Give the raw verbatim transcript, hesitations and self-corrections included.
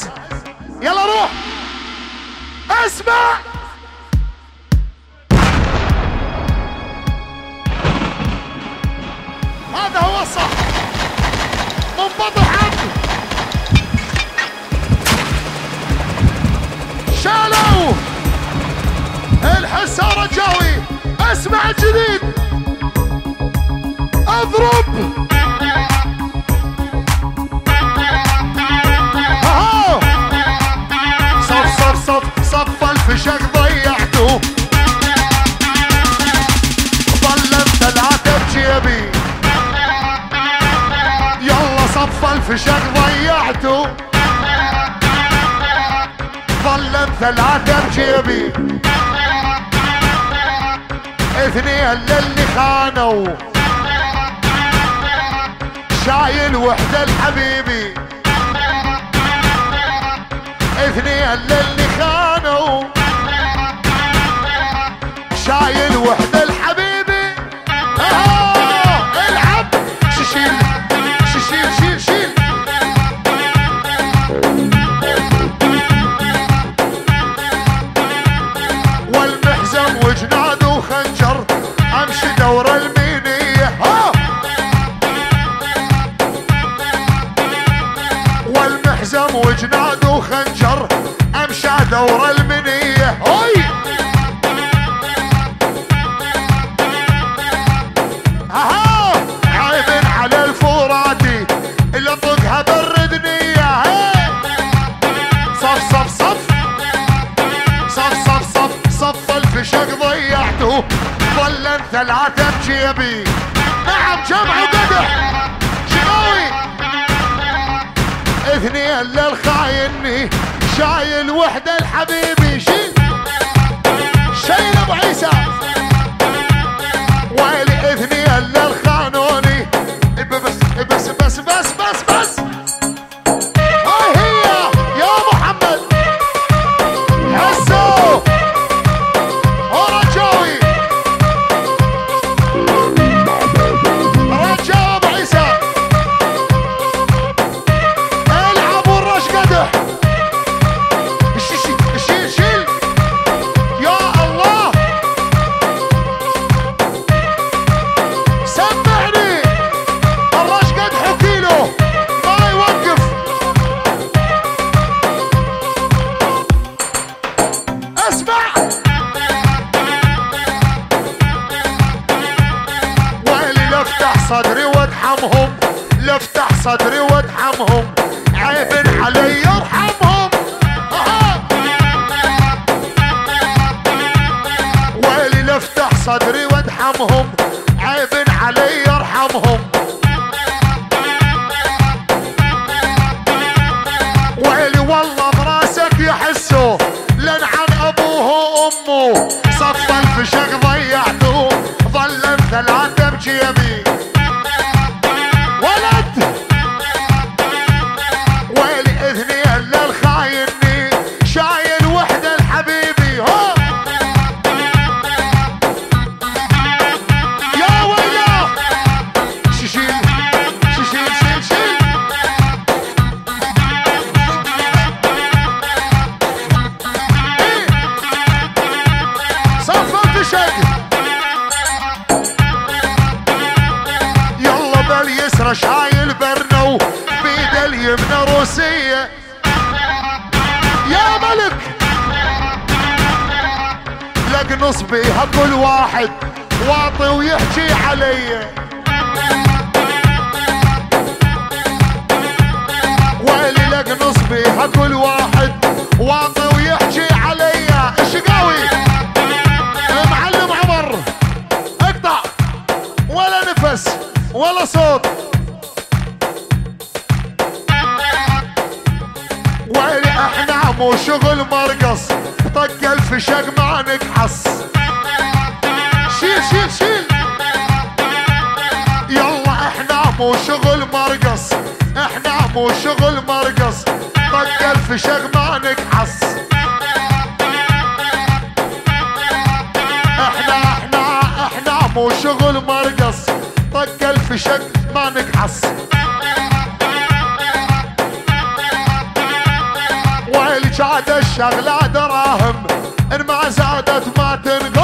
يلا روح اسمع. هذا هو الصح، منبطح عنه. شالوا الحسة رجاوي. اسمع الجديد، اضرب. اهو صف صف صف صف الفشق ضيعته. ظلت ثلاثة بجيبي. يلا صف الفشق ضيعته. ظلت ثلاثة بجيبي. اثنين للي خانوا. شايل وحدة لحبيبي. اثنين للي خانوا. شايل وحدة لحبيبي. اهو العب. شيل شيل شيل شيل. والمحزم وجناد وخنجر. امشي دور المينية. ها والمحزم وجناد وخنجر. امشي دور المنية. هاي اها عيب على الفوراتي اللي اطلقها برد نية. هاي صف صف صف صف صف صف صف الفشق ضيعته. ظلن ثلاثة بجيبي. نعم جمع وقدح شقاوي. اثنين للخايني. شايل وحدة لحبيبي. شيل شيل ابو عيسى. ويلي اثنين للخانوني. بس بس بس بس بس بس. هاي هي يا محمد. حسوا رجاوي. رجاء ابو عيسى. العبوا الرش قدح. شيل شيل شيل. يا الله سمعني. الرش قدح وكيلو ما يوقف. اسمع ويلي لافتح صدري وادحمهم. لافتح صدري وادحمهم. عيب علي ارحمهم. اها ويلي لافتح صدري وادحمهم. عيب علي ارحمهم. ويلي والله براسك يحسوا لن عن ابوه وامه. صف الفشق ضيعته. ظلن ثلاثة بجيبي. ولد ويلي اثنين للخايني. شايل وحدة لحبيبي. هو يا ويلاه. شيل شيل شيل شيل. إيه؟ صف الفشق. يلا باليسرى شايل برنو. بيد اليمنى روسية. يا ملك لك نصبيها كل واحد. واطي ويحكي علي. ويلي لك نصبيها كل واحد. واطي ويحكي علي. الشقاوي معلم عمر. اقطع ولا نفس ولا صوت. ويلي احنا مو شغل مرقص. طق الفشق ما نقحص. شيل شيل شيل. يلا احنا مو شغل مرقص. احنا مو شغل مرقص. طق الفشق ما نقحص. احنا احنا احنا مو شغل مرقص. طق الفشق ما نقحص. شاد الشغلة دراهم، ان ما زادت ما تنقل